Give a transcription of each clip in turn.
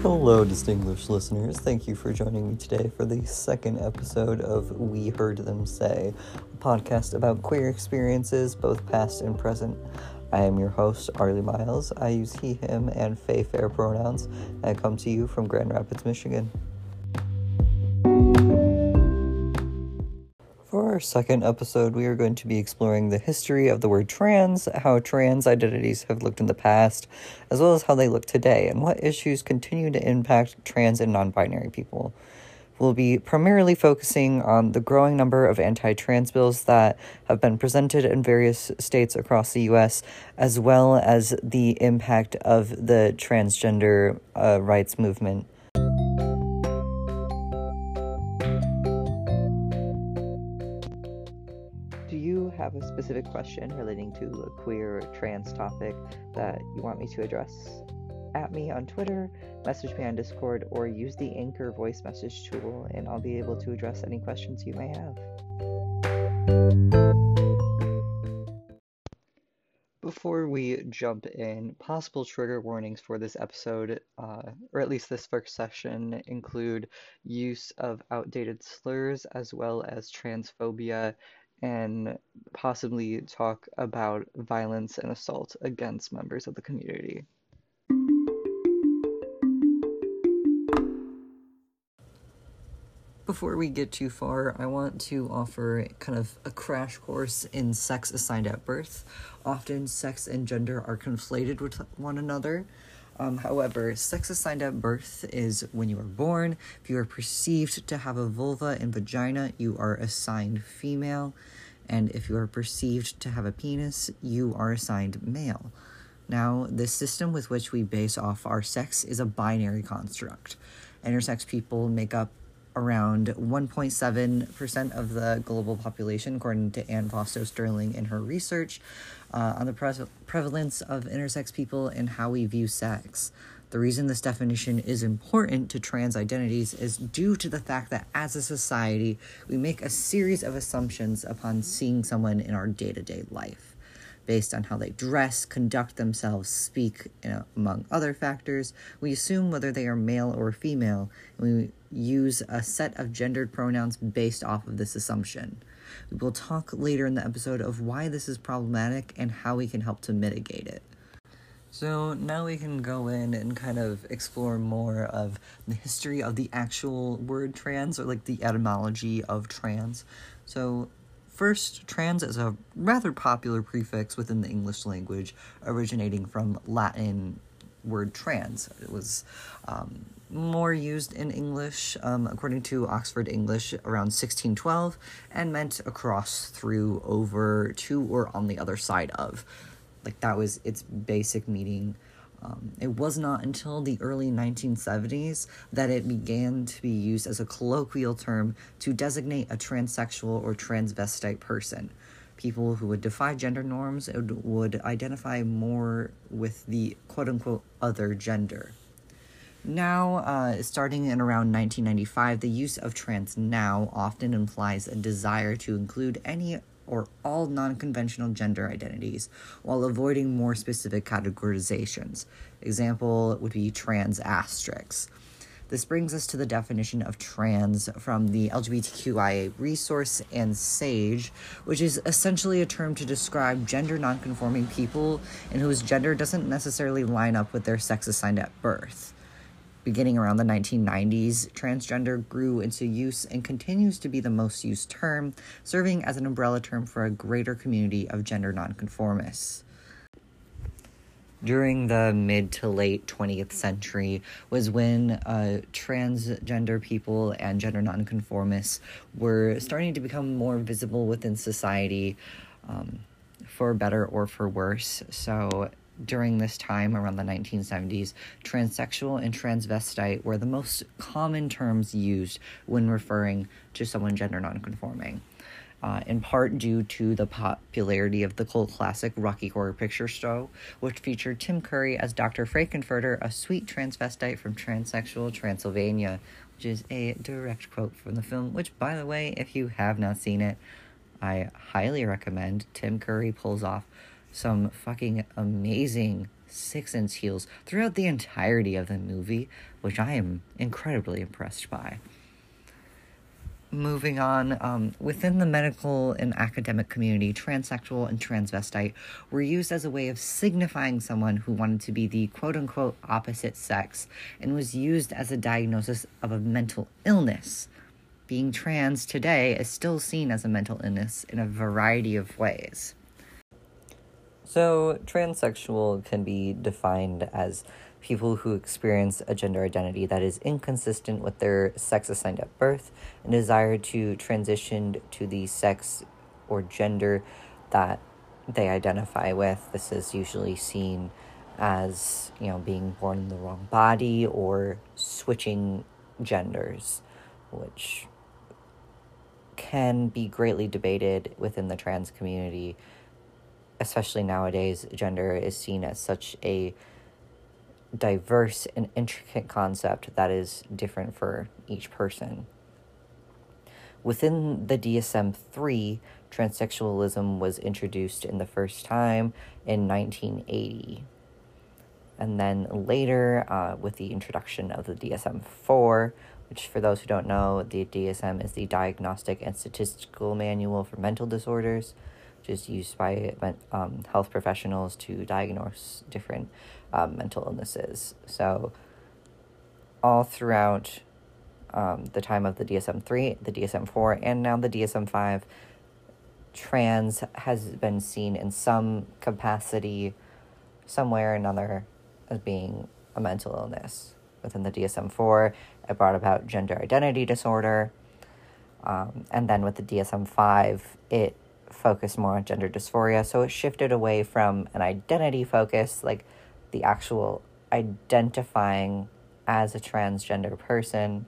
Hello, distinguished listeners. Thank you for joining me today for the second episode of We Heard Them Say, a podcast about queer experiences, both past and present. I am your host, Arlie Miles. I use he, him, and they, fair pronouns, and I come to you from Grand Rapids, Michigan. For our second episode, we are going to be exploring the history of the word trans, how trans identities have looked in the past, as well as how they look today, and what issues continue to impact trans and non-binary people. We'll be primarily focusing on the growing number of anti-trans bills that have been presented in various states across the U.S., as well as the impact of the transgender rights movement. Do you have a specific question relating to a queer or trans topic that you want me to address? At me on Twitter, message me on Discord, or use the Anchor voice message tool, and I'll be able to address any questions you may have. Before we jump in, possible trigger warnings for this episode, or at least this first session, include use of outdated slurs as well as transphobia, and possibly talk about violence and assault against members of the community. Before we get too far, I want to offer kind of a crash course in sex assigned at birth. Often, sex and gender are conflated with one another. However, sex assigned at birth is when you are born. If you are perceived to have a vulva and vagina, you are assigned female. And if you are perceived to have a penis, you are assigned male. Now, the system with which we base off our sex is a binary construct. Intersex people make up around 1.7% of the global population, according to Anne Foster Sterling in her research on the prevalence of intersex people and how we view sex. The reason this definition is important to trans identities is due to the fact that as a society, we make a series of assumptions upon seeing someone in our day-to-day life. Based on how they dress, conduct themselves, speak, among other factors, we assume whether they are male or female, and we use a set of gendered pronouns based off of this assumption. We will talk later in the episode of why this is problematic and how we can help to mitigate it. So now we can go in and kind of explore more of the history of the actual word trans, or like the etymology of trans. So first, trans is a rather popular prefix within the English language, originating from Latin word trans. It was more used in English, according to Oxford English, around 1612, and meant across, through, over, to, or on the other side of. Like, that was its basic meaning. It was not until the early 1970s that it began to be used as a colloquial term to designate a transsexual or transvestite person. People who would defy gender norms would identify more with the quote-unquote other gender. Now, starting in around 1995, the use of trans now often implies a desire to include any or all non-conventional gender identities, while avoiding more specific categorizations. Example would be trans asterisks. This brings us to the definition of trans from the LGBTQIA resource and SAGE, which is essentially a term to describe gender non-conforming people and whose gender doesn't necessarily line up with their sex assigned at birth. Beginning around the 1990s, transgender grew into use and continues to be the most used term, serving as an umbrella term for a greater community of gender nonconformists. During the mid to late 20th century was when transgender people and gender nonconformists were starting to become more visible within society, for better or for worse. So during this time, around the 1970s, transsexual and transvestite were the most common terms used when referring to someone gender nonconforming. In part due to the popularity of the cult classic Rocky Horror Picture Show, which featured Tim Curry as Dr. Frankenfurter, a sweet transvestite from transsexual Transylvania, which is a direct quote from the film, which, by the way, if you have not seen it, I highly recommend. Tim Curry pulls off some fucking amazing 6-inch heels throughout the entirety of the movie, which I am incredibly impressed by. Moving on, within the medical and academic community, transsexual and transvestite were used as a way of signifying someone who wanted to be the quote-unquote opposite sex, and was used as a diagnosis of a mental illness. Being trans today is still seen as a mental illness in a variety of ways. So, transsexual can be defined as people who experience a gender identity that is inconsistent with their sex assigned at birth and desire to transition to the sex or gender that they identify with. This is usually seen as, being born in the wrong body or switching genders, which can be greatly debated within the trans community. Especially nowadays, gender is seen as such a diverse and intricate concept that is different for each person. Within the DSM-3, transsexualism was introduced in the first time in 1980. And then later, with the introduction of the DSM-4, which for those who don't know, the DSM is the Diagnostic and Statistical Manual for Mental Disorders, which is used by health professionals to diagnose different mental illnesses. So all throughout the time of the DSM-3, the DSM-4, and now the DSM-5, trans has been seen in some capacity, some way or another, as being a mental illness. Within the DSM-4, it brought about gender identity disorder, and then with the DSM-5, it focused more on gender dysphoria, so it shifted away from an identity focus, like the actual identifying as a transgender person,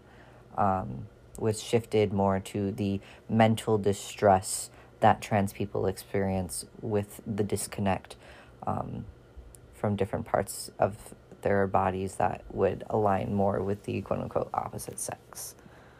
was shifted more to the mental distress that trans people experience with the disconnect from different parts of their bodies that would align more with the quote-unquote opposite sex.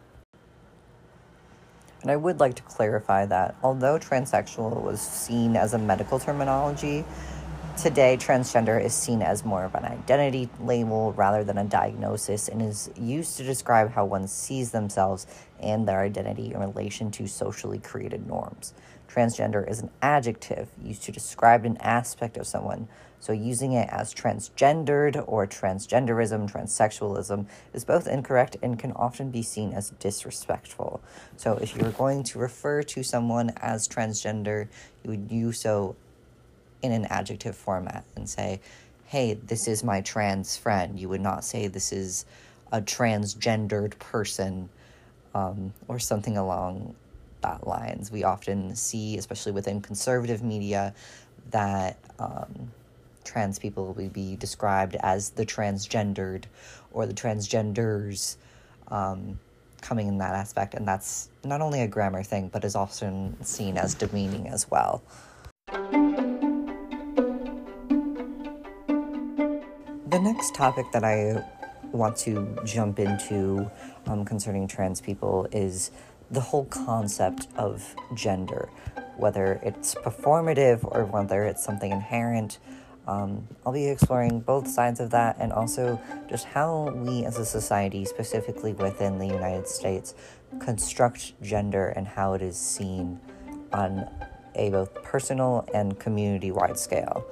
And I would like to clarify that although transsexual was seen as a medical terminology, today transgender is seen as more of an identity label rather than a diagnosis, and is used to describe how one sees themselves and their identity in relation to socially created norms. Transgender is an adjective used to describe an aspect of someone, so using it as transgendered or transgenderism, transsexualism is both incorrect and can often be seen as disrespectful. So if you're going to refer to someone as transgender, you would use so in an adjective format and say, hey, this is my trans friend. You would not say this is a transgendered person, or something along that lines. We often see, especially within conservative media, that trans people will be described as the transgendered or the transgenders, coming in that aspect, and that's not only a grammar thing, but is often seen as demeaning as well. The next topic that I want to jump into concerning trans people is the whole concept of gender, whether it's performative or whether it's something inherent. I'll be exploring both sides of that, and also just how we as a society, specifically within the United States, construct gender and how it is seen on a both personal and community-wide scale.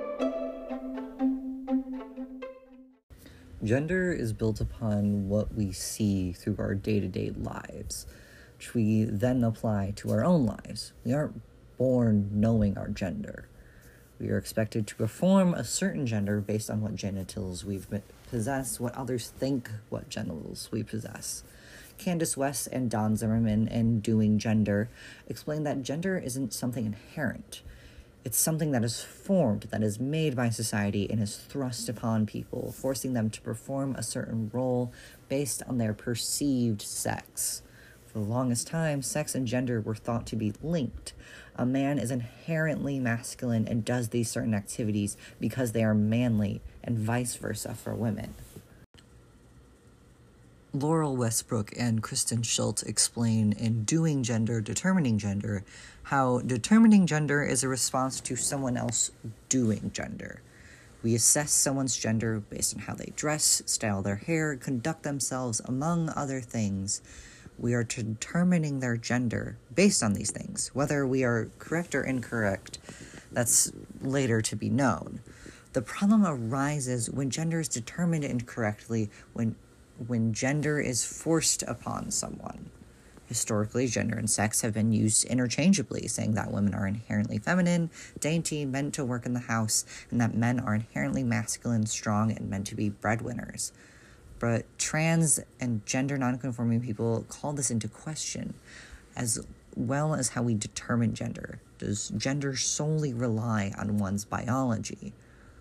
Gender is built upon what we see through our day-to-day lives, which we then apply to our own lives. We aren't born knowing our gender. We are expected to perform a certain gender based on what genitals we possess, what others think what genitals we possess. Candace West and Don Zimmerman in Doing Gender explain that gender isn't something inherent. It's something that is formed, that is made by society and is thrust upon people, forcing them to perform a certain role based on their perceived sex. For the longest time, sex and gender were thought to be linked. A man is inherently masculine and does these certain activities because they are manly, and vice versa for women. Laurel Westbrook and Kristen Schultz explain in Doing Gender, Determining Gender, how determining gender is a response to someone else doing gender. We assess someone's gender based on how they dress, style their hair, conduct themselves, among other things. We are determining their gender based on these things. Whether we are correct or incorrect, that's later to be known. The problem arises when gender is determined incorrectly, when gender is forced upon someone. Historically, gender and sex have been used interchangeably, saying that women are inherently feminine, dainty, meant to work in the house, and that men are inherently masculine, strong, and meant to be breadwinners. But trans and gender nonconforming people call this into question, as well as how we determine gender. Does gender solely rely on one's biology?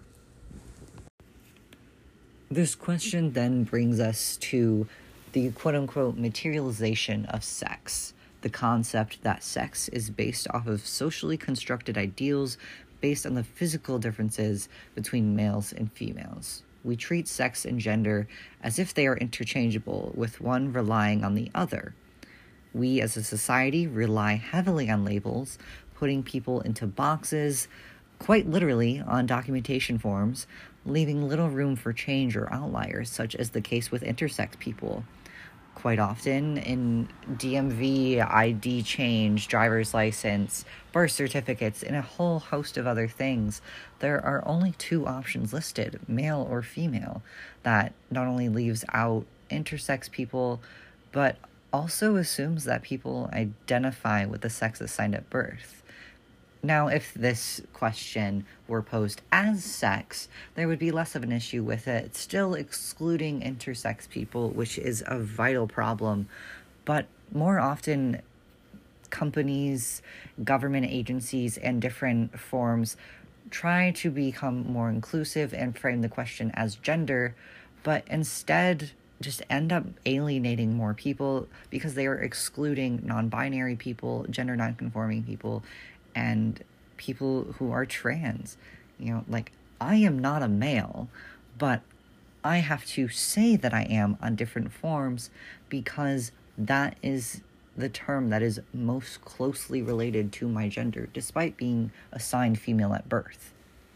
This question then brings us to the quote-unquote materialization of sex, the concept that sex is based off of socially constructed ideals based on the physical differences between males and females. We treat sex and gender as if they are interchangeable, with one relying on the other. We as a society rely heavily on labels, putting people into boxes, quite literally on documentation forms, leaving little room for change or outliers, such as the case with intersex people. Quite often, in DMV, ID change, driver's license, birth certificates, and a whole host of other things, there are only two options listed, male or female. That not only leaves out intersex people, but also assumes that people identify with the sex assigned at birth. Now, if this question were posed as sex, there would be less of an issue with it, still excluding intersex people, which is a vital problem. But more often, companies, government agencies, and different forms try to become more inclusive and frame the question as gender, but instead just end up alienating more people because they are excluding non-binary people, gender non-conforming people, and people who are trans. Like, I am not a male, but I have to say that I am on different forms because that is the term that is most closely related to my gender, despite being assigned female at birth.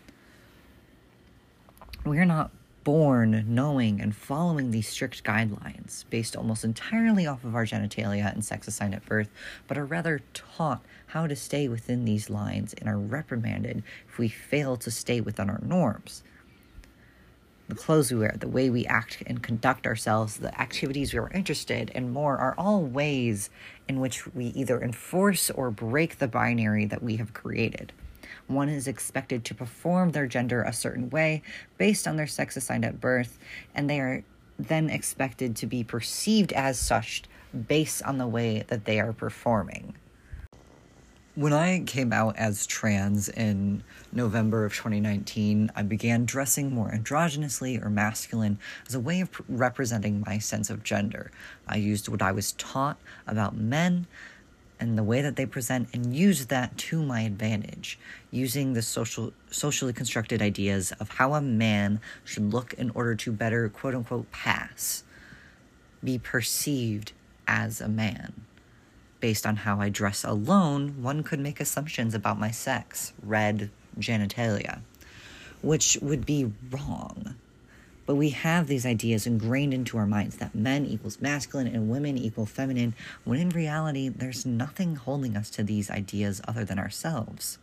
We are not born knowing and following these strict guidelines based almost entirely off of our genitalia and sex assigned at birth, but are rather taught how to stay within these lines and are reprimanded if we fail to stay within our norms. The clothes we wear, the way we act and conduct ourselves, the activities we are interested in, and more are all ways in which we either enforce or break the binary that we have created. One is expected to perform their gender a certain way based on their sex assigned at birth, and they are then expected to be perceived as such based on the way that they are performing. When I came out as trans in November of 2019, I began dressing more androgynously or masculine as a way of representing my sense of gender. I used what I was taught about men and the way that they present, and use that to my advantage, using the socially constructed ideas of how a man should look in order to better, quote-unquote, pass, be perceived as a man. Based on how I dress alone, one could make assumptions about my sex, red genitalia, which would be wrong. But we have these ideas ingrained into our minds that men equals masculine and women equal feminine, when in reality, there's nothing holding us to these ideas other than ourselves.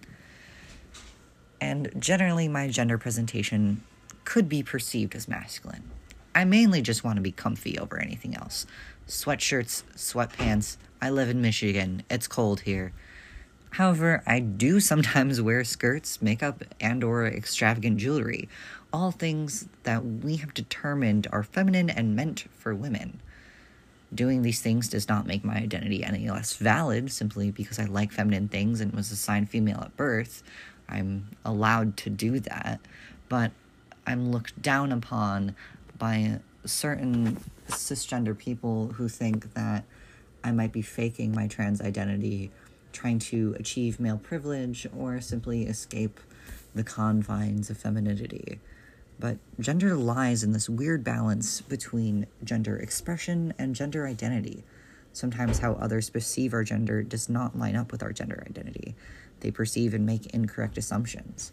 And generally, my gender presentation could be perceived as masculine. I mainly just want to be comfy over anything else. Sweatshirts, sweatpants. I live in Michigan. It's cold here. However, I do sometimes wear skirts, makeup, and/or extravagant jewelry, all things that we have determined are feminine and meant for women. Doing these things does not make my identity any less valid simply because I like feminine things and was assigned female at birth. I'm allowed to do that, but I'm looked down upon by certain cisgender people who think that I might be faking my trans identity, trying to achieve male privilege, or simply escape the confines of femininity. But gender lies in this weird balance between gender expression and gender identity. Sometimes how others perceive our gender does not line up with our gender identity. They perceive and make incorrect assumptions.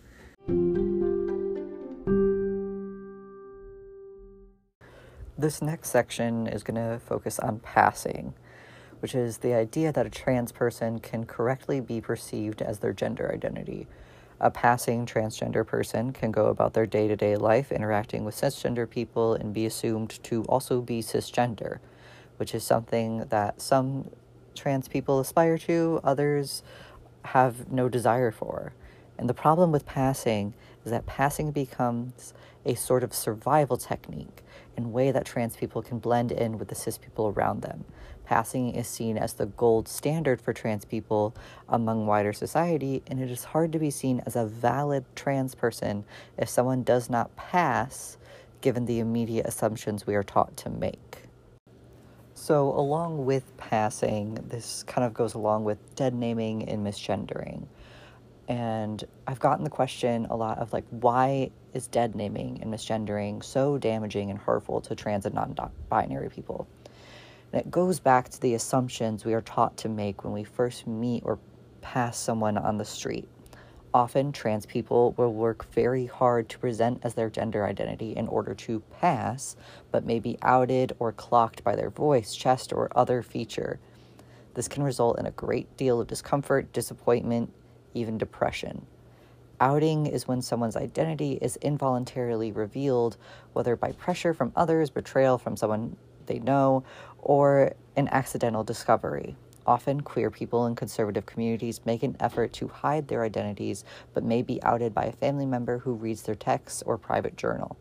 This next section is going to focus on passing, which is the idea that a trans person can correctly be perceived as their gender identity. A passing transgender person can go about their day-to-day life interacting with cisgender people and be assumed to also be cisgender, which is something that some trans people aspire to, others have no desire for. And the problem with passing is that passing becomes a sort of survival technique in a way that trans people can blend in with the cis people around them. Passing is seen as the gold standard for trans people among wider society, and it is hard to be seen as a valid trans person if someone does not pass, given the immediate assumptions we are taught to make. So along with passing, this kind of goes along with dead naming and misgendering. And I've gotten the question a lot of why is dead naming and misgendering so damaging and hurtful to trans and non-binary people? And it goes back to the assumptions we are taught to make when we first meet or pass someone on the street. Often, trans people will work very hard to present as their gender identity in order to pass, but may be outed or clocked by their voice, chest, or other feature. This can result in a great deal of discomfort, disappointment, even depression. Outing is when someone's identity is involuntarily revealed, whether by pressure from others, betrayal from someone they know, or an accidental discovery. Often, queer people in conservative communities make an effort to hide their identities, but may be outed by a family member who reads their texts or private journal.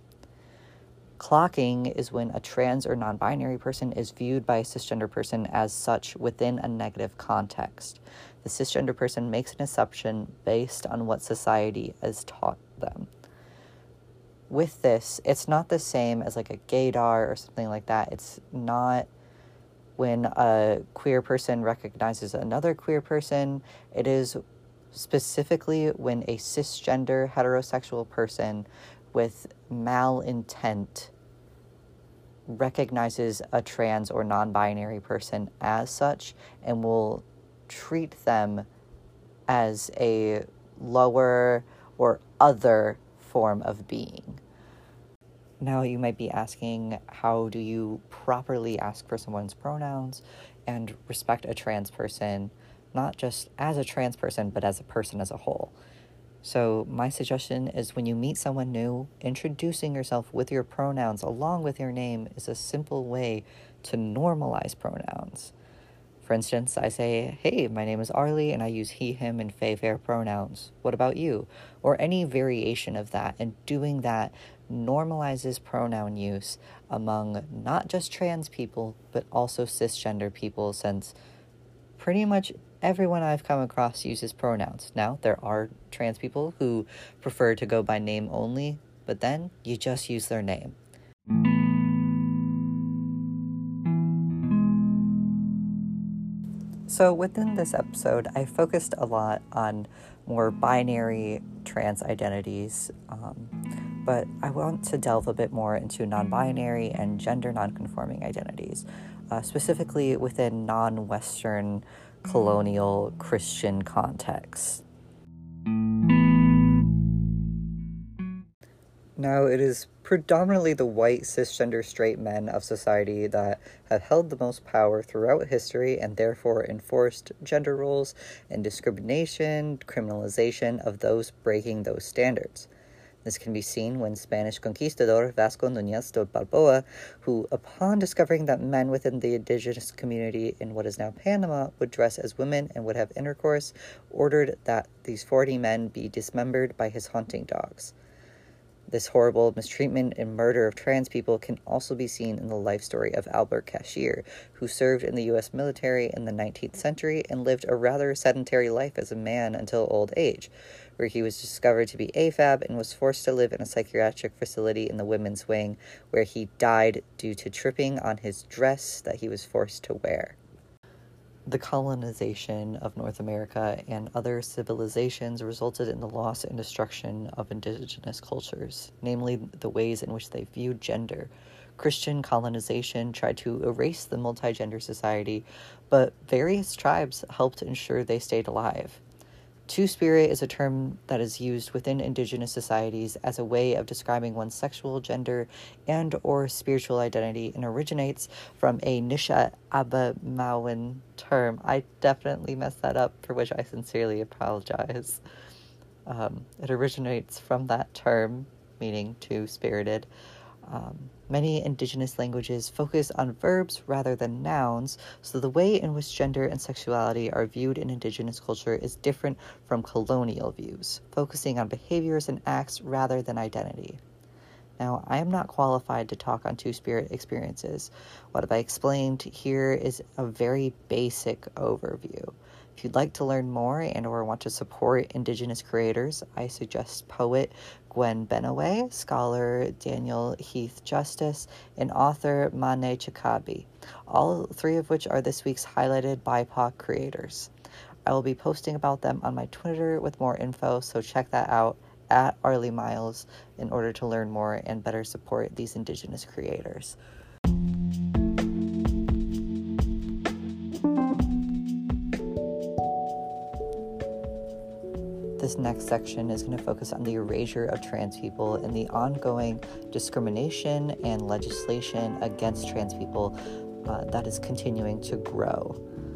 Clocking is when a trans or non-binary person is viewed by a cisgender person as such within a negative context. The cisgender person makes an assumption based on what society has taught them. With this, it's not the same as a gaydar or something like that. It's not when a queer person recognizes another queer person. It is specifically when a cisgender heterosexual person with malintent recognizes a trans or non-binary person as such and will treat them as a lower or other form of being. Now you might be asking, how do you properly ask for someone's pronouns and respect a trans person, not just as a trans person, but as a person as a whole? So my suggestion is when you meet someone new, introducing yourself with your pronouns along with your name is a simple way to normalize pronouns. For instance, I say, hey, my name is Arlie, and I use he, him, and fey, fair pronouns. What about you? Or any variation of that, and doing that normalizes pronoun use among not just trans people, but also cisgender people, since pretty much everyone I've come across uses pronouns. Now, there are trans people who prefer to go by name only, but then you just use their name. So within this episode, I focused a lot on more binary trans identities, but I want to delve a bit more into non-binary and gender non-conforming identities, specifically within non-Western colonial Christian contexts. Now, it is predominantly the white cisgender straight men of society that have held the most power throughout history and therefore enforced gender roles and discrimination, criminalization of those breaking those standards. This can be seen when Spanish conquistador Vasco Núñez de Balboa, who, upon discovering that men within the indigenous community in what is now Panama would dress as women and would have intercourse, ordered that these 40 men be dismembered by his hunting dogs. This horrible mistreatment and murder of trans people can also be seen in the life story of Albert Cashier, who served in the U.S. military in the 19th century and lived a rather sedentary life as a man until old age, where he was discovered to be AFAB and was forced to live in a psychiatric facility in the women's wing, where he died due to tripping on his dress that he was forced to wear. The colonization of North America and other civilizations resulted in the loss and destruction of indigenous cultures, namely the ways in which they viewed gender. Christian colonization tried to erase the multi-gender society, but various tribes helped ensure they stayed alive. Two-spirit is a term that is used within indigenous societies as a way of describing one's sexual, gender, and or spiritual identity, and originates from a Nishnawbe term. I definitely messed that up, for which I sincerely apologize. It originates from that term, meaning two-spirited. Many indigenous languages focus on verbs rather than nouns, so the way in which gender and sexuality are viewed in indigenous culture is different from colonial views, focusing on behaviors and acts rather than identity. Now, I am not qualified to talk on two-spirit experiences. What I explained here is a very basic overview. If you'd like to learn more and or want to support Indigenous creators, I suggest poet Gwen Benaway, scholar Daniel Heath Justice, and author Mane Chakabi, all three of which are this week's highlighted BIPOC creators. I will be posting about them on my Twitter with more info, so check that out at Arlie Miles in order to learn more and better support these Indigenous creators. This next section is going to focus on the erasure of trans people and the ongoing discrimination and legislation against trans people that is continuing to grow.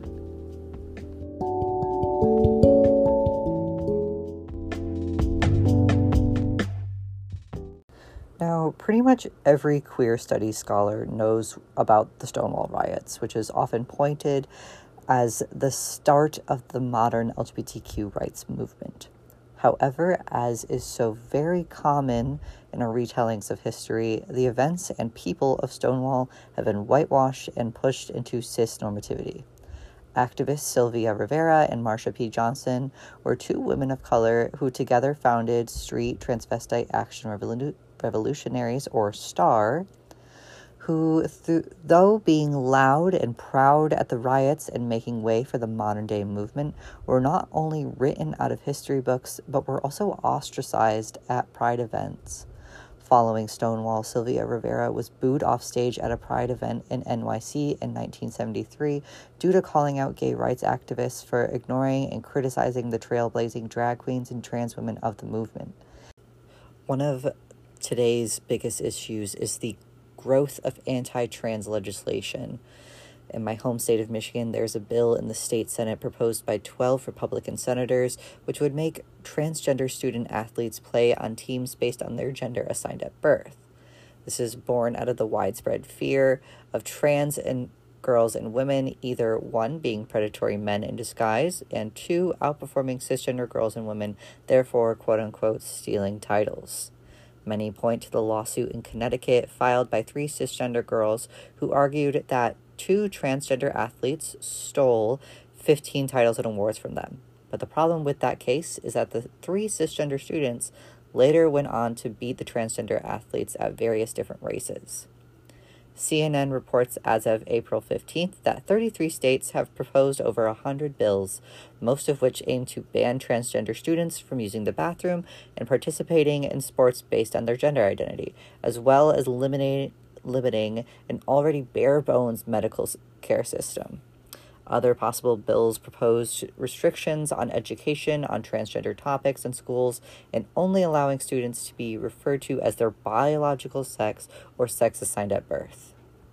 Now, pretty much every queer studies scholar knows about the Stonewall riots, which is often pointed as the start of the modern LGBTQ rights movement. However, as is so very common in our retellings of history, the events and people of Stonewall have been whitewashed and pushed into cis-normativity. Activists Sylvia Rivera and Marsha P. Johnson were two women of color who together founded Street Transvestite Action Revolutionaries, or STAR, who, though being loud and proud at the riots and making way for the modern-day movement, were not only written out of history books, but were also ostracized at Pride events. Following Stonewall, Sylvia Rivera was booed off stage at a Pride event in NYC in 1973 due to calling out gay rights activists for ignoring and criticizing the trailblazing drag queens and trans women of the movement. One of today's biggest issues is the growth of anti-trans legislation. In my home state of Michigan, there's a bill in the state Senate proposed by 12 Republican senators, which would make transgender student athletes play on teams based on their gender assigned at birth. This is born out of the widespread fear of trans and girls and women, either one, being predatory men in disguise, and two, outperforming cisgender girls and women, therefore, quote-unquote, stealing titles. Many point to the lawsuit in Connecticut filed by three cisgender girls who argued that two transgender athletes stole 15 titles and awards from them. But the problem with that case is that the three cisgender students later went on to beat the transgender athletes at various different races. CNN reports as of April 15th that 33 states have proposed over 100 bills, most of which aim to ban transgender students from using the bathroom and participating in sports based on their gender identity, as well as limiting an already bare-bones medical care system. Other possible bills propose restrictions on education on transgender topics in schools and only allowing students to be referred to as their biological sex or sex assigned at birth.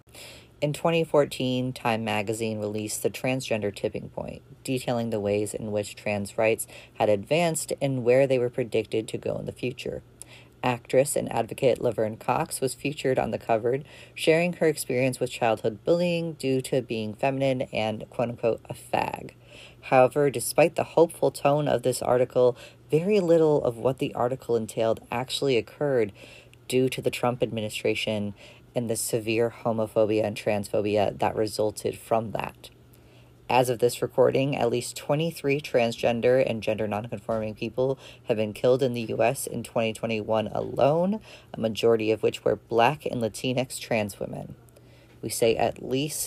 In 2014, Time magazine released The Transgender Tipping Point, detailing the ways in which trans rights had advanced and where they were predicted to go in the future. Actress and advocate Laverne Cox was featured on the cover, sharing her experience with childhood bullying due to being feminine and, quote-unquote, a fag. However, despite the hopeful tone of this article, very little of what the article entailed actually occurred due to the Trump administration and the severe homophobia and transphobia that resulted from that. As of this recording, at least 23 transgender and gender nonconforming people have been killed in the U.S. in 2021 alone, a majority of which were Black and Latinx trans women. We say at least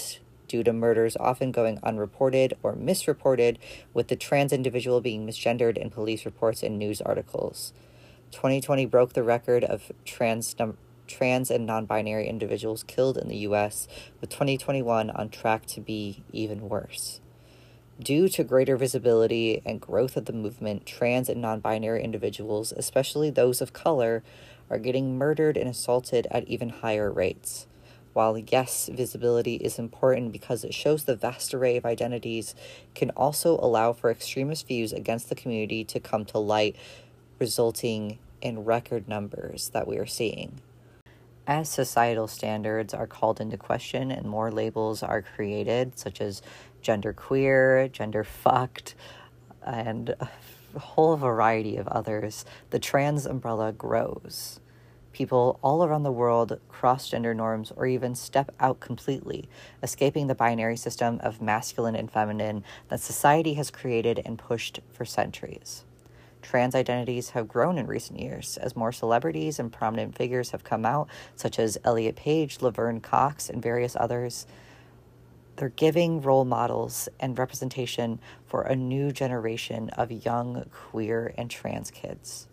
due to murders often going unreported or misreported, with the trans individual being misgendered in police reports and news articles. 2020 broke the record of trans and non-binary individuals killed in the U.S., with 2021 on track to be even worse. Due to greater visibility and growth of the movement, trans and non-binary individuals, especially those of color, are getting murdered and assaulted at even higher rates. While yes, visibility is important because it shows the vast array of identities, can also allow for extremist views against the community to come to light, resulting in record numbers that we are seeing. As societal standards are called into question and more labels are created, such as gender queer, gender fucked, and a whole variety of others, the trans umbrella grows. People all around the world cross gender norms or even step out completely, escaping the binary system of masculine and feminine that society has created and pushed for centuries. Trans identities have grown in recent years as more celebrities and prominent figures have come out, such as Elliot Page, Laverne Cox, and various others. They're giving role models and representation for a new generation of young queer and trans kids.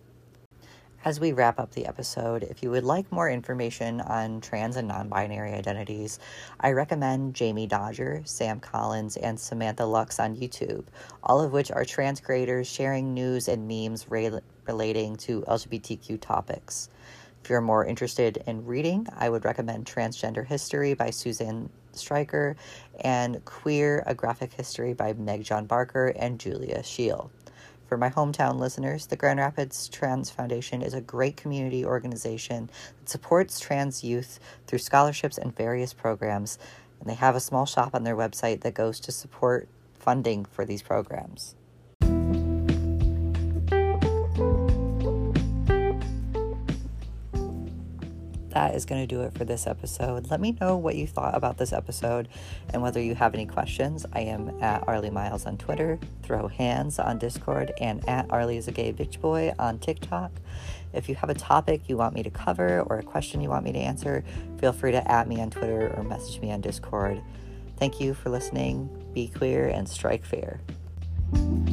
As we wrap up the episode, if you would like more information on trans and non-binary identities, I recommend Jamie Dodger, Sam Collins, and Samantha Lux on YouTube, all of which are trans creators sharing news and memes relating to LGBTQ topics. If you're more interested in reading, I would recommend Transgender History by Suzanne Stryker and Queer, A Graphic History by Meg John Barker and Julia Scheel. For my hometown listeners, the Grand Rapids Trans Foundation is a great community organization that supports trans youth through scholarships and various programs, and they have a small shop on their website that goes to support funding for these programs. That is going to do it for this episode. Let me know what you thought about this episode and whether you have any questions. I am at Arlie Miles on Twitter, Throw Hands on Discord, and at Arlie is a Gay Bitch Boy on TikTok. If you have a topic you want me to cover or a question you want me to answer, feel free to @ me on Twitter or message me on Discord. Thank you for listening. Be queer and strike fair.